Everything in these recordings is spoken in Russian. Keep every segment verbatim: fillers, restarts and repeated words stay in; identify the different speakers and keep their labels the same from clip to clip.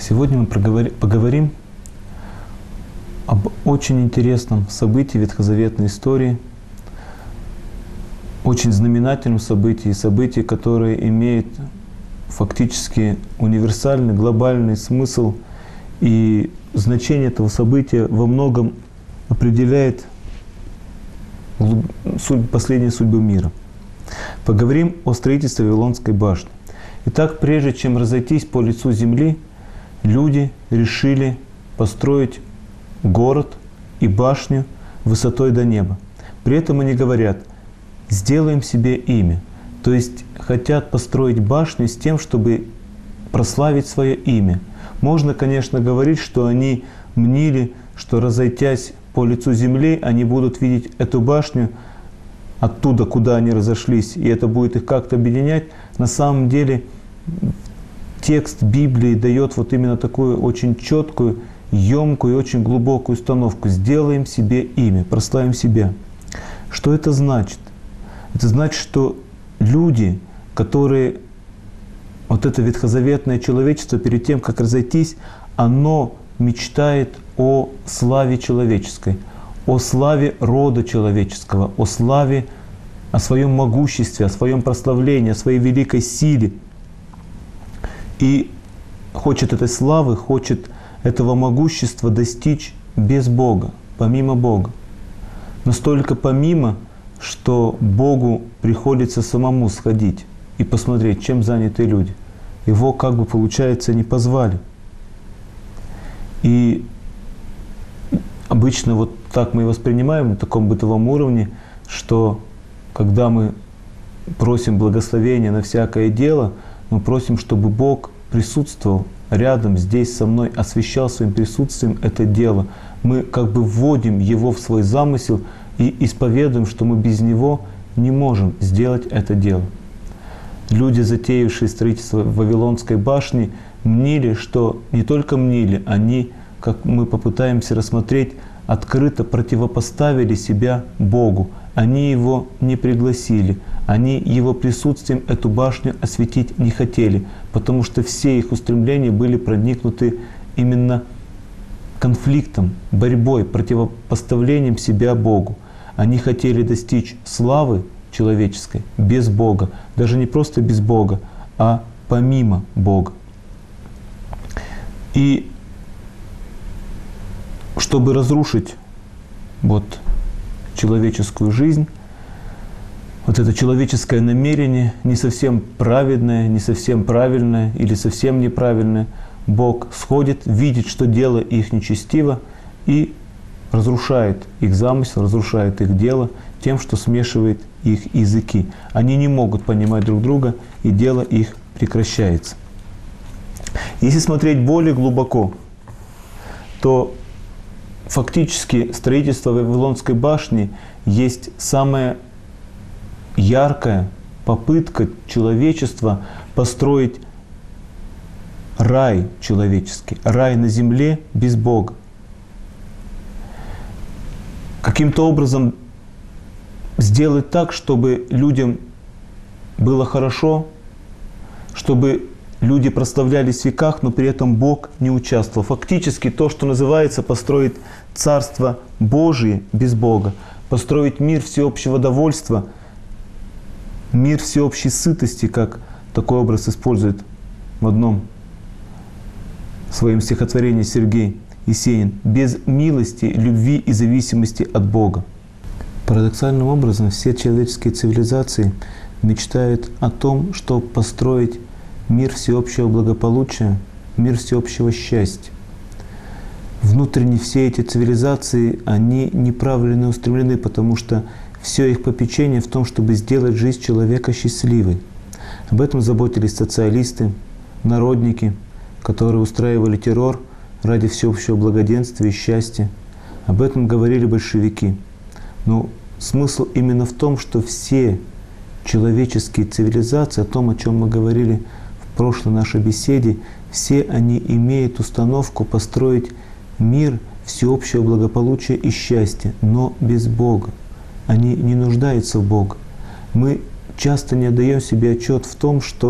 Speaker 1: Сегодня мы поговорим об очень интересном событии ветхозаветной истории, очень знаменательном событии, событии, которое имеет фактически универсальный, глобальный смысл, и значение этого события во многом определяет последние судьбы мира. Поговорим о строительстве Вавилонской башни. Итак, прежде чем разойтись по лицу земли, люди решили построить город и башню высотой до неба. При этом они говорят: сделаем себе имя. То есть хотят построить башню с тем, чтобы прославить свое имя. Можно, конечно, говорить, что они мнили, что, разойтясь по лицу земли, они будут видеть эту башню оттуда, куда они разошлись, и это будет их как-то объединять. На самом деле текст Библии дает вот именно такую очень четкую, емкую и очень глубокую установку. Сделаем себе имя, прославим себя. Что это значит? Это значит, что люди, которые, вот это ветхозаветное человечество, перед тем, как разойтись, оно мечтает о славе человеческой, о славе рода человеческого, о славе, о своем могуществе, о своем прославлении, о своей великой силе. И хочет этой славы, хочет этого могущества достичь без Бога, помимо Бога. Настолько помимо, что Богу приходится самому сходить и посмотреть, чем заняты люди. Его, как бы получается, не позвали. И обычно вот так мы и воспринимаем на таком бытовом уровне, что когда мы просим благословения на всякое дело, мы просим, чтобы Бог присутствовал рядом, здесь со мной, освящал своим присутствием это дело. Мы как бы вводим Его в свой замысел и исповедуем, что мы без Него не можем сделать это дело. Люди, затеявшие строительство Вавилонской башни, мнили, что не только мнили, они, как мы попытаемся рассмотреть, открыто противопоставили себя Богу. Они Его не пригласили, они Его присутствием эту башню осветить не хотели, потому что все их устремления были проникнуты именно конфликтом, борьбой, противопоставлением себя Богу. Они хотели достичь славы человеческой без Бога, даже не просто без Бога, а помимо Бога. И чтобы разрушить вот человеческую жизнь, вот это человеческое намерение, не совсем праведное, не совсем правильное или совсем неправильное, Бог сходит, видит, что дело их нечестиво, и разрушает их замысел, разрушает их дело тем, что смешивает их языки. Они не могут понимать друг друга, и дело их прекращается. Если смотреть более глубоко, то фактически строительство Вавилонской башни есть самая яркая попытка человечества построить рай человеческий, рай на земле без Бога. Каким-то образом сделать так, чтобы людям было хорошо, чтобы люди прославлялись в веках, но при этом Бог не участвовал. Фактически то, что называется построить Царство Божие без Бога, построить мир всеобщего довольства, мир всеобщей сытости, как такой образ использует в одном своем стихотворении Сергей Есенин, без милости, любви и зависимости от Бога. Парадоксальным образом все человеческие цивилизации мечтают о том, чтобы построить мир всеобщего благополучия, мир всеобщего счастья. Внутренне все эти цивилизации, они неправильно устремлены, потому что все их попечение в том, чтобы сделать жизнь человека счастливой. Об этом заботились социалисты, народники, которые устраивали террор ради всеобщего благоденствия и счастья. Об этом говорили большевики. Но смысл именно в том, что все человеческие цивилизации, о том, о чем мы говорили в прошлой нашей беседе, все они имеют установку построить мир всеобщего благополучия и счастья, но без Бога. Они не нуждаются в Боге. Мы часто не отдаем себе отчет в том, что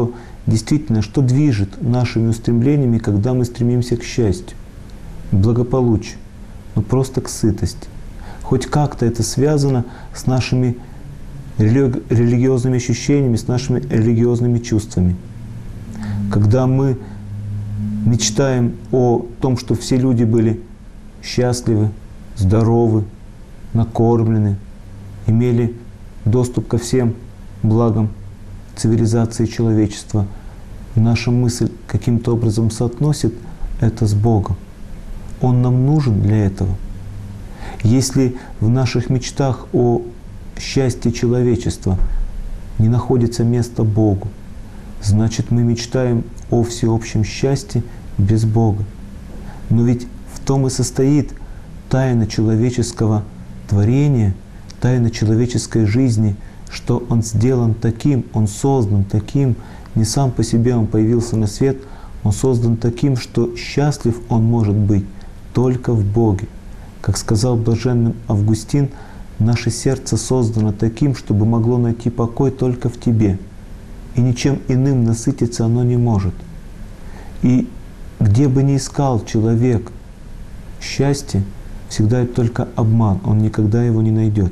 Speaker 1: действительно, что движет нашими устремлениями, когда мы стремимся к счастью, к благополучию, ну просто к сытости. Хоть как-то это связано с нашими религи- религиозными ощущениями, с нашими религиозными чувствами. Когда мы мечтаем о том, что все люди были счастливы, здоровы, накормлены, имели доступ ко всем благам цивилизации человечества, наша мысль каким-то образом соотносит это с Богом. Он нам нужен для этого. Если в наших мечтах о счастье человечества не находится место Богу, значит, мы мечтаем о всеобщем счастье без Бога. Но ведь в том и состоит тайна человеческого творения, тайна человеческой жизни, что Он сделан таким, Он создан таким, не сам по себе Он появился на свет, Он создан таким, что счастлив Он может быть только в Боге. Как сказал блаженный Августин, наше сердце создано таким, чтобы могло найти покой только в Тебе, и ничем иным насытиться оно не может. И где бы ни искал человек счастье, всегда это только обман, он никогда его не найдет.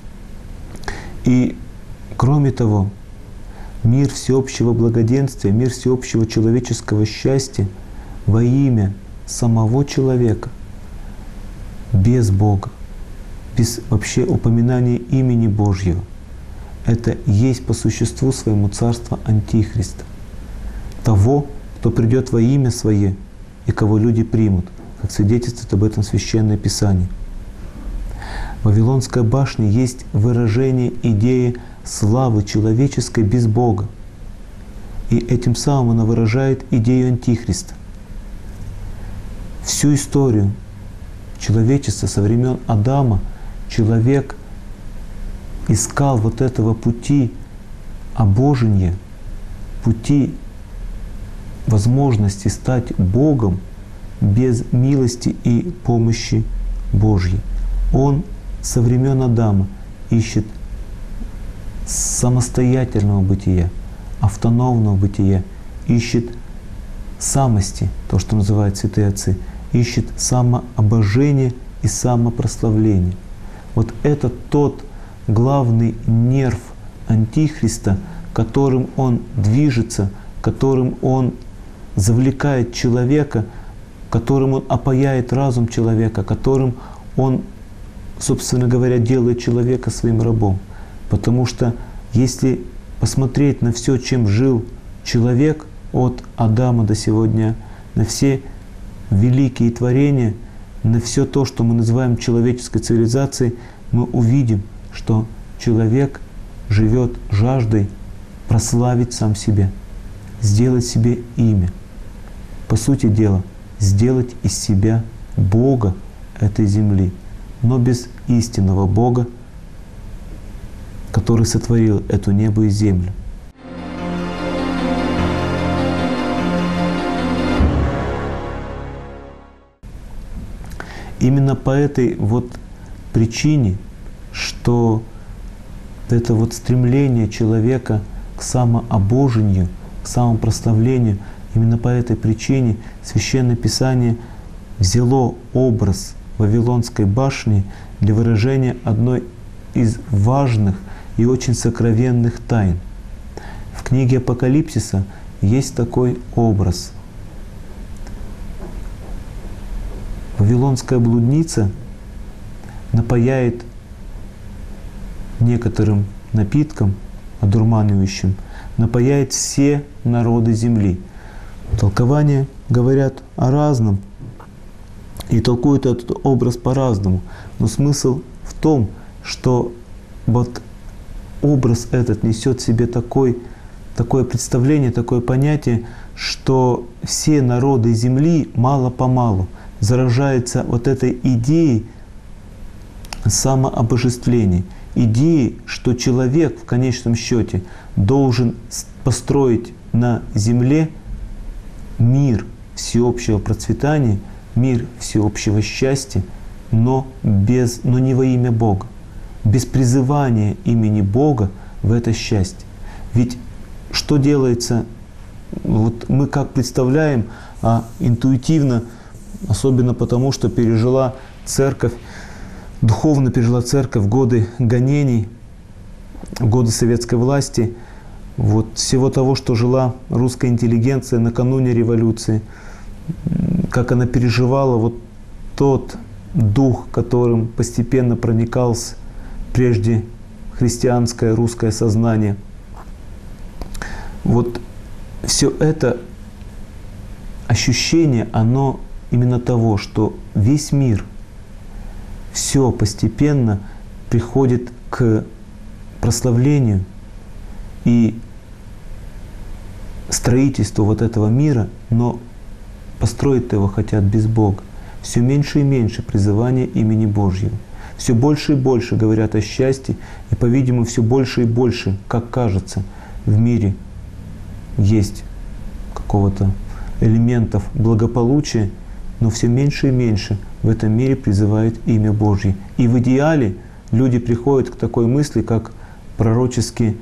Speaker 1: И кроме того, мир всеобщего благоденствия, мир всеобщего человеческого счастья во имя самого человека, без Бога, без вообще упоминания имени Божьего, это есть по существу своему царство Антихриста, того, кто придет во имя Свое и кого люди примут, как свидетельствует об этом Священное Писание. Вавилонская башня есть выражение идеи славы человеческой без Бога. И этим самым она выражает идею Антихриста. Всю историю человечества со времен Адама человек искал вот этого пути обожения, пути возможности стать Богом без милости и помощи Божьей. Он со времен Адама ищет самостоятельного бытия, автономного бытия, ищет самости, то, что называют святые отцы, ищет самообожение и самопрославление. Вот это тот главный нерв Антихриста, которым он движется, которым он завлекает человека, которым он опаяет разум человека, которым он, собственно говоря, делает человека своим рабом. Потому что если посмотреть на все, чем жил человек от Адама до сегодня, на все великие творения, на все то, что мы называем человеческой цивилизацией, мы увидим, что человек живет жаждой прославить сам себя, сделать себе имя. По сути дела, сделать из себя Бога этой земли, но без истинного Бога, который сотворил эту небо и землю. Именно по этой вот причине, что это вот стремление человека к самообожению, к самопрославлению, именно по этой причине Священное Писание взяло образ Вавилонской башни для выражения одной из важных и очень сокровенных тайн. В книге Апокалипсиса есть такой образ. Вавилонская блудница напояет некоторым напитком, одурманивающим, напояет все народы земли. Толкования говорят о разном и толкуют этот образ по-разному. Но смысл в том, что вот образ этот несет в себе такой, такое представление, такое понятие, что все народы земли мало-помалу заражаются вот этой идеей самообожествления, идеей, что человек в конечном счете должен построить на земле мир всеобщего процветания, мир всеобщего счастья, но, без, но не во имя Бога, без призывания имени Бога в это счастье. Ведь что делается вот мы как представляем, а интуитивно, особенно потому, что пережила церковь, духовно пережила церковь годы гонений, годы советской власти, вот всего того, что жила русская интеллигенция накануне революции, как она переживала вот тот дух, которым постепенно проникалось прежде христианское русское сознание. Вот все это ощущение, оно именно того, что весь мир, все постепенно приходит к прославлению и строительству вот этого мира, но построить его хотят без Бога. Все меньше и меньше призывания имени Божьего. Все больше и больше говорят о счастье, и, по-видимому, все больше и больше, как кажется, в мире есть какого-то элементов благополучия, но все меньше и меньше в этом мире призывают имя Божье. И в идеале люди приходят к такой мысли, как пророчески,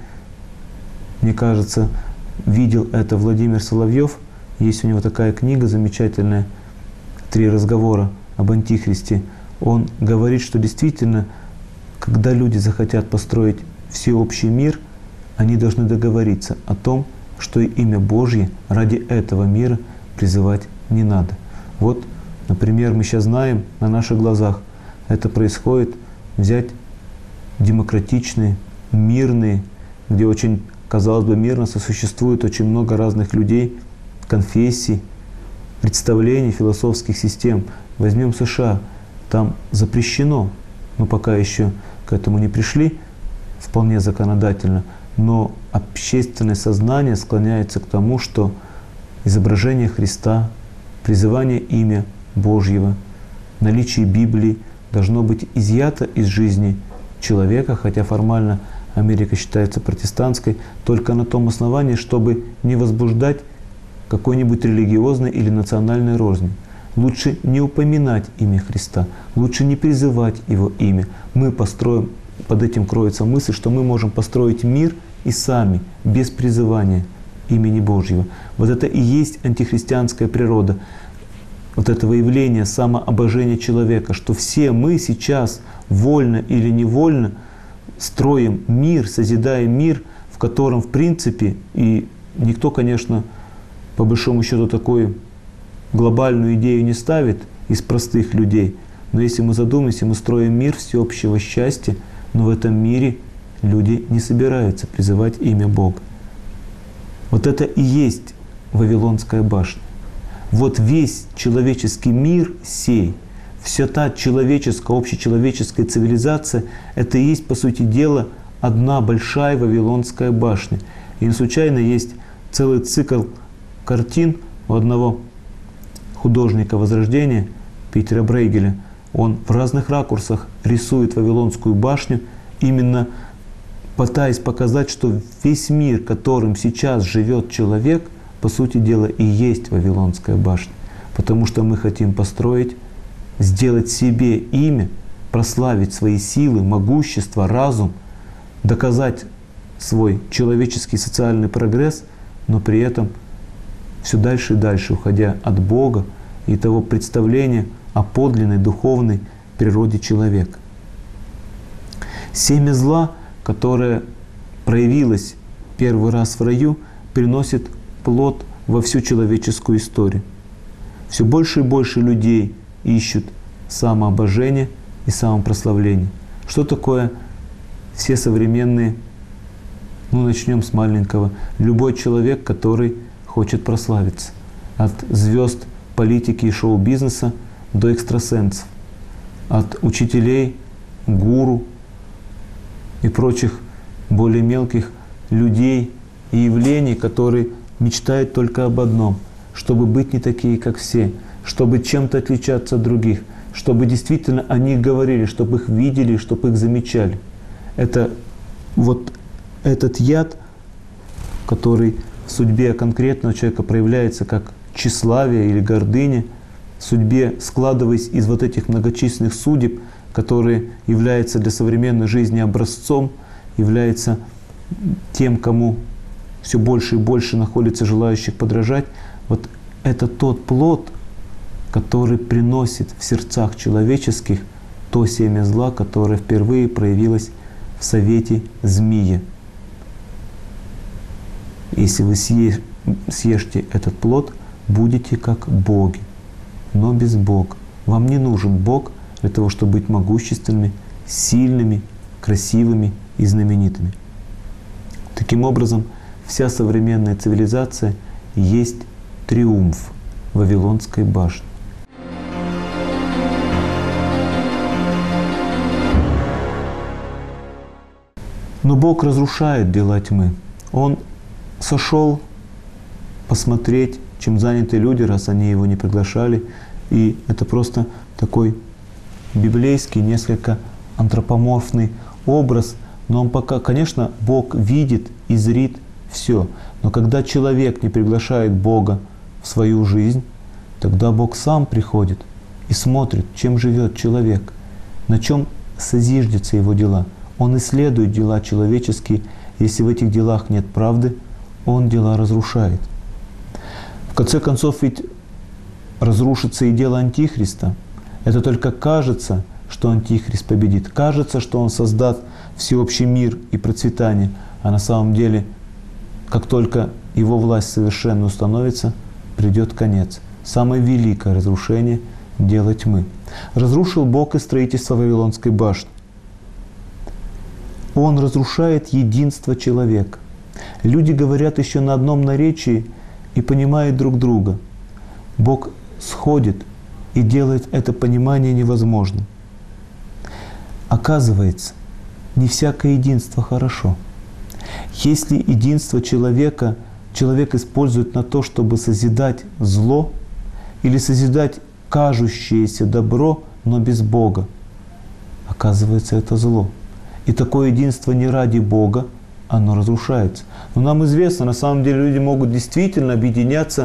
Speaker 1: мне кажется, видел это Владимир Соловьев. Есть у него такая книга замечательная «Три разговора об Антихристе». Он говорит, что действительно, когда люди захотят построить всеобщий мир, они должны договориться о том, что и имя Божье ради этого мира призывать не надо. Вот, например, мы сейчас знаем на наших глазах, это происходит, взять демократичные, мирные, где очень, казалось бы, мирно сосуществует очень много разных людей, конфессий, представлений, философских систем. Возьмем США, там запрещено, но пока еще к этому не пришли, вполне законодательно, но общественное сознание склоняется к тому, что изображение Христа, призывание имя Божьего, наличие Библии должно быть изъято из жизни человека, хотя формально Америка считается протестантской, только на том основании, чтобы не возбуждать какой-нибудь религиозной или национальной розни. Лучше не упоминать имя Христа, лучше не призывать Его имя. Мы построим, под этим кроется мысль, что мы можем построить мир и сами, без призывания имени Божьего. Вот это и есть антихристианская природа, вот этого явления самообожения человека, что все мы сейчас, вольно или невольно, строим мир, созидаем мир, в котором, в принципе, и никто, конечно, по большому счету, такую глобальную идею не ставит из простых людей. Но если мы задумаемся, мы строим мир всеобщего счастья, но в этом мире люди не собираются призывать имя Бога. Вот это и есть Вавилонская башня. Вот весь человеческий мир сей, вся та человеческая, общечеловеческая цивилизация, это и есть, по сути дела, одна большая Вавилонская башня. И не случайно есть целый цикл картин у одного художника Возрождения, Питера Брейгеля. Он в разных ракурсах рисует Вавилонскую башню, именно пытаясь показать, что весь мир, которым сейчас живет человек, по сути дела и есть Вавилонская башня. Потому что мы хотим построить, сделать себе имя, прославить свои силы, могущество, разум, доказать свой человеческий социальный прогресс, но при этом все дальше и дальше уходя от Бога и того представления о подлинной духовной природе человека. Семя зла, которое проявилось первый раз в раю, приносит плод во всю человеческую историю. Все больше и больше людей ищут самообожение и самопрославление. Что такое все современные, ну начнем с маленького, любой человек, который хочет прославиться. От звезд политики и шоу-бизнеса до экстрасенсов, от учителей, гуру и прочих более мелких людей и явлений, которые мечтают только об одном, чтобы быть не такие, как все, чтобы чем-то отличаться от других, чтобы действительно о них говорили, чтобы их видели, чтобы их замечали. Это вот этот яд, который в судьбе конкретного человека проявляется как тщеславие или гордыня, в судьбе, складываясь из вот этих многочисленных судеб, которые являются для современной жизни образцом, является тем, кому все больше и больше находится желающих подражать, вот это тот плод, который приносит в сердцах человеческих то семя зла, которое впервые проявилось в совете змеи. Если вы съешьте этот плод, будете как боги, но без Бога. Вам не нужен Бог для того, чтобы быть могущественными, сильными, красивыми и знаменитыми. Таким образом, вся современная цивилизация есть триумф Вавилонской башни. Но Бог разрушает дела тьмы. Он сошел посмотреть, чем заняты люди, раз они его не приглашали. И это просто такой библейский, несколько антропоморфный образ. Но он пока, конечно, Бог видит и зрит все. Но когда человек не приглашает Бога в свою жизнь, тогда Бог сам приходит и смотрит, чем живет человек, на чем созиждятся его дела. Он исследует дела человеческие. Если в этих делах нет правды, он дела разрушает. В конце концов, ведь разрушится и дело Антихриста. Это только кажется, что Антихрист победит. Кажется, что он создаст всеобщий мир и процветание. А на самом деле, как только его власть совершенно установится, придет конец. Самое великое разрушение – дело тьмы. Разрушил Бог и строительство Вавилонской башни. Он разрушает единство человека. Люди говорят еще на одном наречии и понимают друг друга. Бог сходит и делает это понимание невозможным. Оказывается, не всякое единство хорошо. Если единство человека человек использует на то, чтобы созидать зло или созидать кажущееся добро, но без Бога, оказывается, это зло. И такое единство не ради Бога, оно разрушается. Но нам известно, на самом деле люди могут действительно объединяться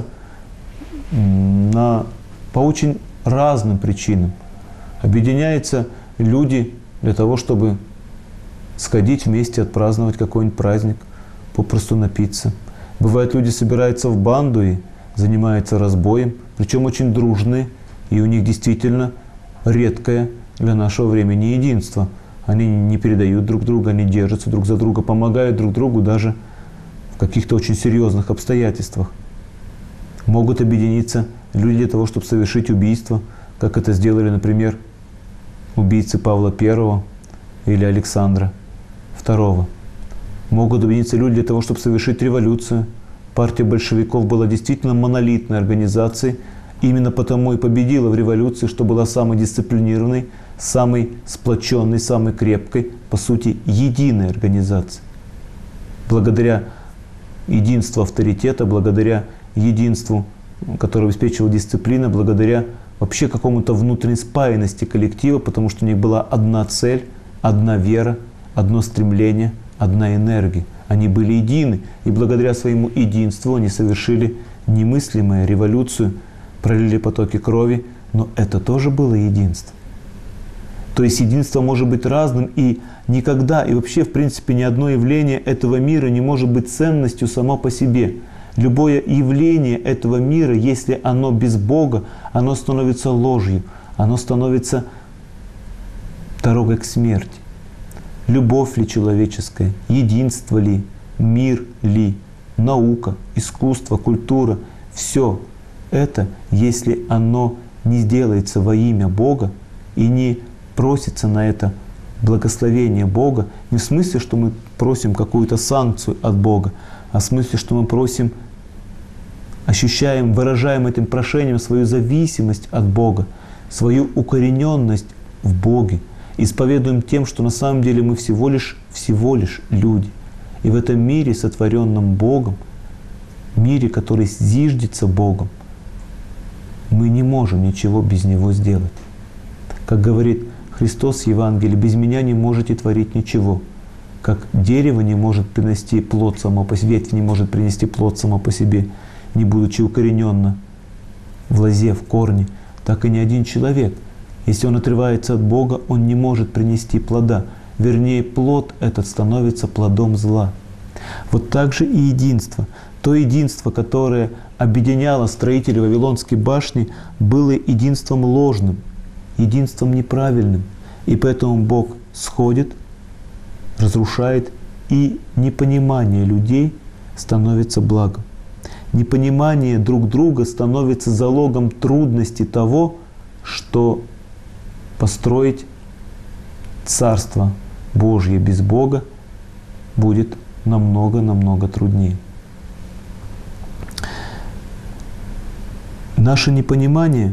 Speaker 1: на, по очень разным причинам. Объединяются люди для того, чтобы сходить вместе, отпраздновать какой-нибудь праздник, попросту напиться. Бывает, люди собираются в банду и занимаются разбоем, причем очень дружные, и у них действительно редкое для нашего времени единство. Они не передают друг друга, они держатся друг за друга, помогают друг другу даже в каких-то очень серьезных обстоятельствах. Могут объединиться люди для того, чтобы совершить убийство, как это сделали, например, убийцы Павла Первого или Александра Второго. Могут объединиться люди для того, чтобы совершить революцию. Партия большевиков была действительно монолитной организацией, именно потому и победила в революции, что была самой дисциплинированной, самой сплоченной, самой крепкой, по сути, единой организацией. Благодаря единству авторитета, благодаря единству, которое обеспечивала дисциплина, благодаря вообще какому-то внутренней спаянности коллектива, потому что у них была одна цель, одна вера, одно стремление, одна энергия. Они были едины, и благодаря своему единству они совершили немыслимую революцию, пролили потоки крови, но это тоже было единство. То есть единство может быть разным, и никогда, и вообще, в принципе, ни одно явление этого мира не может быть ценностью само по себе. Любое явление этого мира, если оно без Бога, оно становится ложью, оно становится дорогой к смерти. Любовь ли человеческая, единство ли, мир ли, наука, искусство, культура – все это, если оно не сделается во имя Бога и не просится на это благословение Бога, не в смысле, что мы просим какую-то санкцию от Бога, а в смысле, что мы просим, ощущаем, выражаем этим прошением свою зависимость от Бога, свою укорененность в Боге, исповедуем тем, что на самом деле мы всего лишь, всего лишь люди. И в этом мире, сотворенном Богом, мире, который зиждется Богом, мы не можем ничего без Него сделать. Как говорит Христос в Евангелии: без меня не можете творить ничего. Как дерево не может принести плод само по себе, ветвь не может принести плод само по себе, не будучи укорененно в лозе, в корне, так и ни один человек, если он отрывается от Бога, он не может принести плода. Вернее, плод этот становится плодом зла. Вот так же и единство. То единство, которое объединяло строителей Вавилонской башни, было единством ложным, единством неправильным. И поэтому Бог сходит, разрушает, и непонимание людей становится благом. Непонимание друг друга становится залогом трудности того, что построить Царство Божье без Бога будет намного-намного труднее. Наше непонимание,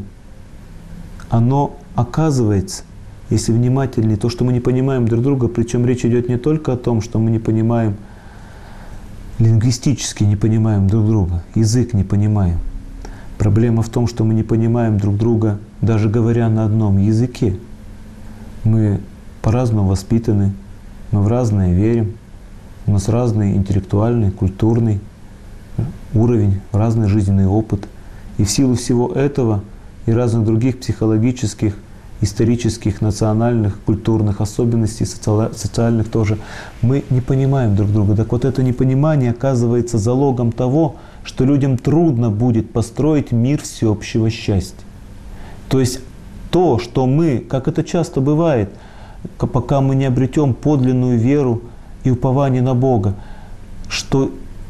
Speaker 1: оно оказывается, если внимательнее, то, что мы не понимаем друг друга, причем речь идет не только о том, что мы не понимаем, лингвистически не понимаем друг друга, язык не понимаем. Проблема в том, что мы не понимаем друг друга, даже говоря на одном языке. Мы по-разному воспитаны, мы в разное верим, у нас разный интеллектуальный, культурный уровень, разный жизненный опыт. И в силу всего этого и разных других психологических, исторических, национальных, культурных особенностей, социальных тоже, мы не понимаем друг друга. Так вот это непонимание оказывается залогом того, что людям трудно будет построить мир всеобщего счастья. То есть то, что мы, как это часто бывает, пока мы не обретем подлинную веру и упование на Бога, что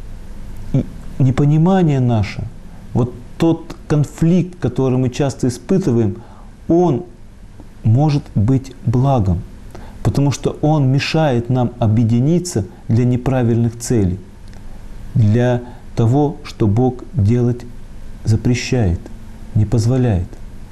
Speaker 1: непонимание наше, вот тот конфликт, который мы часто испытываем, он может быть благом, потому что он мешает нам объединиться для неправильных целей, для того, что Бог делать запрещает, не позволяет.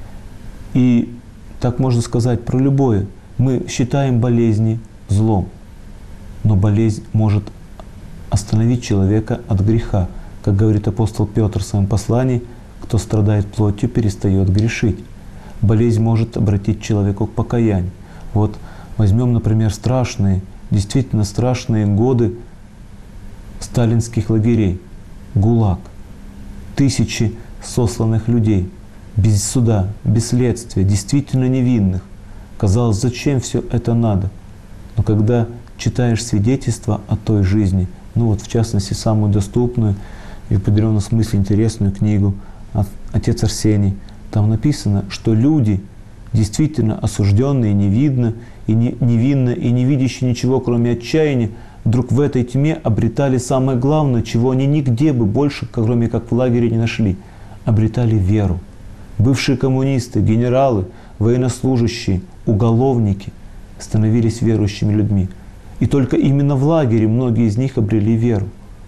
Speaker 1: И так можно сказать про любое. Мы считаем болезни злом, но болезнь может остановить человека от греха. Как говорит апостол Петр в своем послании, кто страдает плотью, перестает грешить. Болезнь может обратить человека к покаянию. Вот возьмем, например, страшные, действительно страшные годы сталинских лагерей, ГУЛАГ, тысячи сосланных людей, без суда, без следствия, действительно невинных. Казалось, зачем все это надо? Но когда читаешь свидетельства о той жизни, ну вот в частности самую доступную и в определенном смысле интересную книгу «Отец Арсений», там написано, что люди, действительно осужденные невидно, и не, невинно, и не видящие ничего, кроме отчаяния, вдруг в этой тьме обретали самое главное, чего они нигде бы больше, кроме как в лагере, не нашли. Обретали веру. Бывшие коммунисты, генералы, военнослужащие, уголовники становились верующими людьми. И только именно в лагере многие из них обрели веру.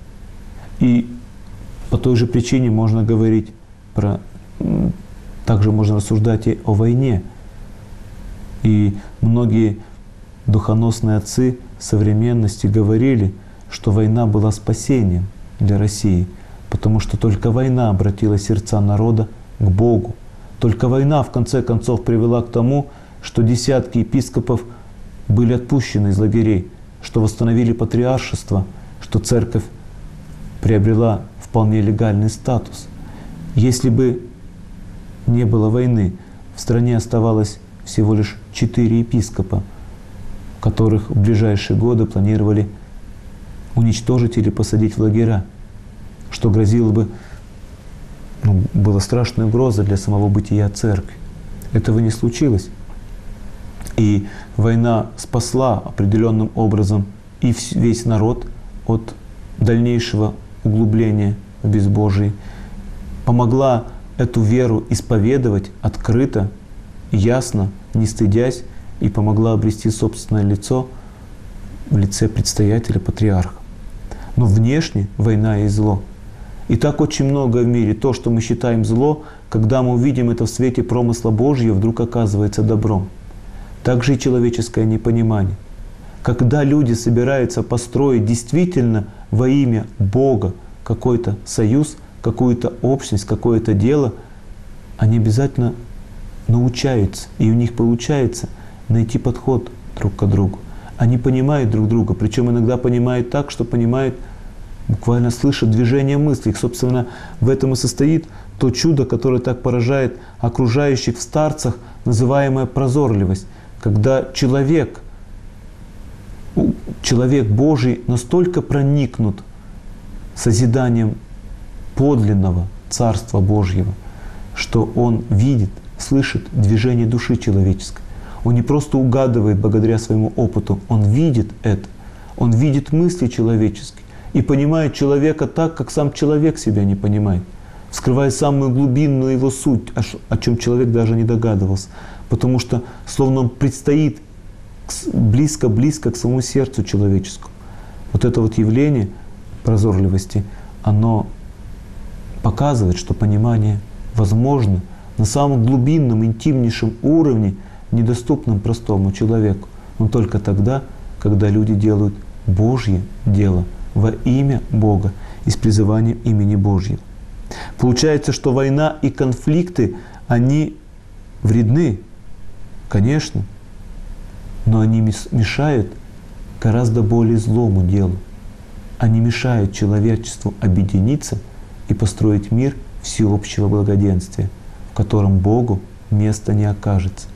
Speaker 1: И по той же причине можно говорить про... Также можно рассуждать и о войне. И многие духоносные отцы современности говорили, что война была спасением для России, потому что только война обратила сердца народа к Богу. Только война, в конце концов, привела к тому, что десятки епископов были отпущены из лагерей, что восстановили патриаршество, что церковь приобрела вполне легальный статус. Если бы не было войны, в стране оставалось всего лишь четыре епископа, которых в ближайшие годы планировали уничтожить или посадить в лагеря, что грозило бы, ну, была страшная угроза для самого бытия церкви. Этого не случилось. И война спасла определенным образом и весь народ от дальнейшего углубления в безбожие, помогла эту веру исповедовать открыто, ясно, не стыдясь, и помогла обрести собственное лицо в лице предстоятеля, патриарха. Но внешне война есть зло. И так очень многое в мире. То, что мы считаем зло, когда мы увидим это в свете промысла Божьего, вдруг оказывается добром. Также и человеческое непонимание. Когда люди собираются построить действительно во имя Бога какой-то союз, какую-то общность, какое-то дело, они обязательно научаются, и у них получается найти подход друг к другу. Они понимают друг друга, причем иногда понимают так, что понимают, буквально слышат движение мыслей. Собственно, в этом и состоит то чудо, которое так поражает окружающих в старцах, называемая прозорливость. Когда человек человек Божий настолько проникнут созиданием подлинного Царства Божьего, что он видит, слышит движение души человеческой. Он не просто угадывает благодаря своему опыту, он видит это. Он видит мысли человеческие и понимает человека так, как сам человек себя не понимает, вскрывая самую глубинную его суть, о чем человек даже не догадывался. Потому что словно он предстоит близко-близко к самому сердцу человеческому. Вот это вот явление прозорливости, оно показывает, что понимание возможно на самом глубинном, интимнейшем уровне, недоступном простому человеку. Но только тогда, когда люди делают Божье дело во имя Бога и с призыванием имени Божьего. Получается, что война и конфликты, они вредны, конечно, но они мешают гораздо более злому делу. Они мешают человечеству объединиться и построить мир всеобщего благоденствия, в котором Богу места не окажется.